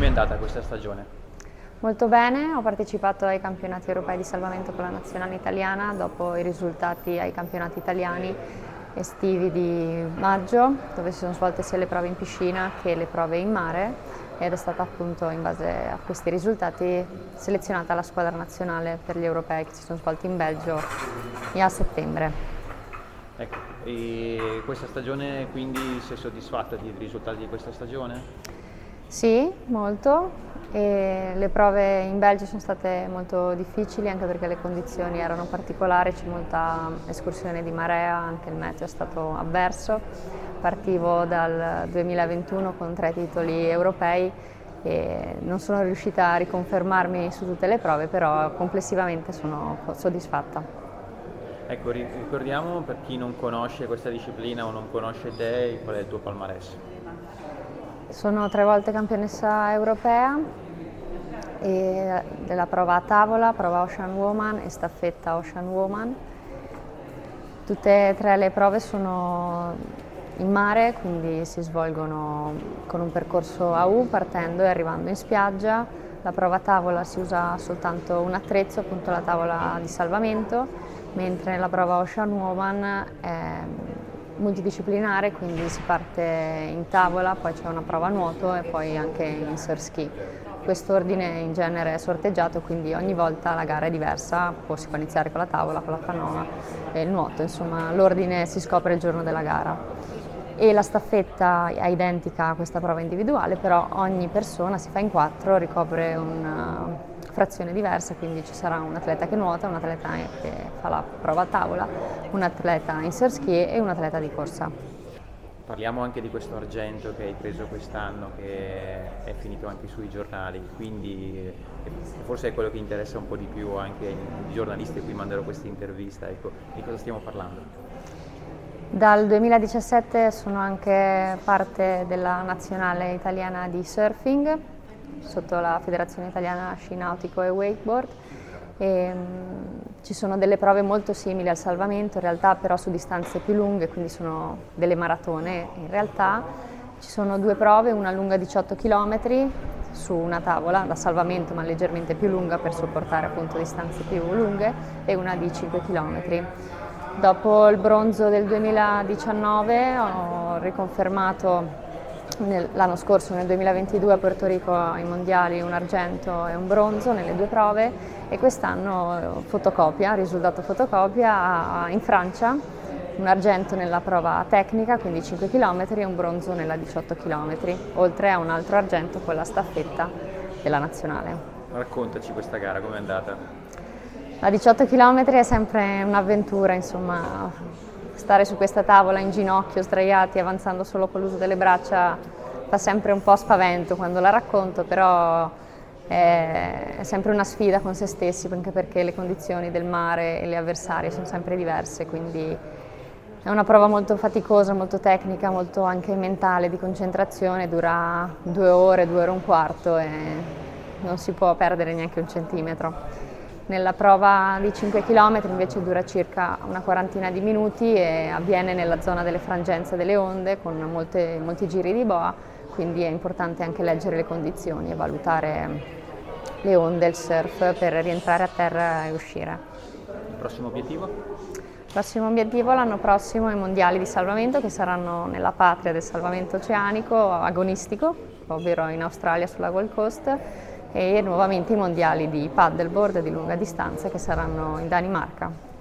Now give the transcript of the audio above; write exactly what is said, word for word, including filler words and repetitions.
Come è andata questa stagione? Molto bene, ho partecipato ai campionati europei di salvamento con la nazionale italiana dopo i risultati ai campionati italiani estivi di maggio, dove si sono svolte sia le prove in piscina che le prove in mare, ed è stata appunto in base a questi risultati selezionata la squadra nazionale per gli europei che si sono svolti in Belgio a settembre. Ecco, e questa stagione quindi sei soddisfatta dei risultati di questa stagione? Sì, molto. E le prove in Belgio sono state molto difficili anche perché le condizioni erano particolari, c'è molta escursione di marea, anche il meteo è stato avverso. Partivo dal duemilaventuno con tre titoli europei e non sono riuscita a riconfermarmi su tutte le prove, però complessivamente sono soddisfatta. Ecco, ricordiamo per chi non conosce questa disciplina o non conosce te, qual è il tuo palmarès? Sono tre volte campionessa europea e della prova a tavola, prova Ocean Woman e staffetta Ocean Woman. Tutte e tre le prove sono in mare, quindi si svolgono con un percorso a U partendo e arrivando in spiaggia. La prova a tavola si usa soltanto un attrezzo, appunto la tavola di salvamento, mentre la prova Ocean Woman è multidisciplinare, quindi si parte in tavola, poi c'è una prova a nuoto e poi anche in surf ski. Quest'ordine in genere è sorteggiato, quindi ogni volta la gara è diversa, poi si può iniziare con la tavola, con la canoa e il nuoto, insomma l'ordine si scopre il giorno della gara. E la staffetta è identica a questa prova individuale, però ogni persona si fa in quattro, ricopre una frazione diversa, quindi ci sarà un atleta che nuota, un atleta che fa la prova a tavola, un atleta in surf ski e un atleta di corsa. Parliamo anche di questo argento che hai preso quest'anno, che è finito anche sui giornali, quindi forse è quello che interessa un po' di più anche i giornalisti a cui manderò questa intervista. Ecco, di cosa stiamo parlando? Dal duemiladiciassette sono anche parte della nazionale italiana di surfing, sotto la Federazione Italiana Sci Nautico e Wakeboard. E, um, ci sono delle prove molto simili al salvamento, in realtà però su distanze più lunghe, quindi sono delle maratone. In realtà ci sono due prove, una lunga diciotto chilometri su una tavola da salvamento ma leggermente più lunga per supportare appunto distanze più lunghe, e una di cinque chilometri. Dopo il bronzo del duemiladiciannove ho riconfermato l'anno scorso, nel duemilaventidue, a Porto Rico ai mondiali un argento e un bronzo nelle due prove, e quest'anno fotocopia, risultato fotocopia in Francia, un argento nella prova tecnica, quindi cinque chilometri, e un bronzo nella diciotto chilometri, oltre a un altro argento con la staffetta della nazionale. Raccontaci questa gara, com'è andata? La diciotto chilometri è sempre un'avventura, insomma. Stare su questa tavola in ginocchio, sdraiati, avanzando solo con l'uso delle braccia, fa sempre un po' spavento quando la racconto, però è sempre una sfida con se stessi, anche perché le condizioni del mare e le avversarie sono sempre diverse, quindi è una prova molto faticosa, molto tecnica, molto anche mentale, di concentrazione, dura due ore, due ore e un quarto e non si può perdere neanche un centimetro. Nella prova di cinque chilometri invece dura circa una quarantina di minuti e avviene nella zona delle frangenze delle onde con molte, molti giri di boa, quindi è importante anche leggere le condizioni e valutare le onde, il surf, per rientrare a terra e uscire. Il prossimo obiettivo? Il prossimo obiettivo l'anno prossimo i mondiali di salvamento, che saranno nella patria del salvamento oceanico agonistico, ovvero in Australia sulla Gold Coast, e nuovamente i mondiali di paddleboard di lunga distanza che saranno in Danimarca.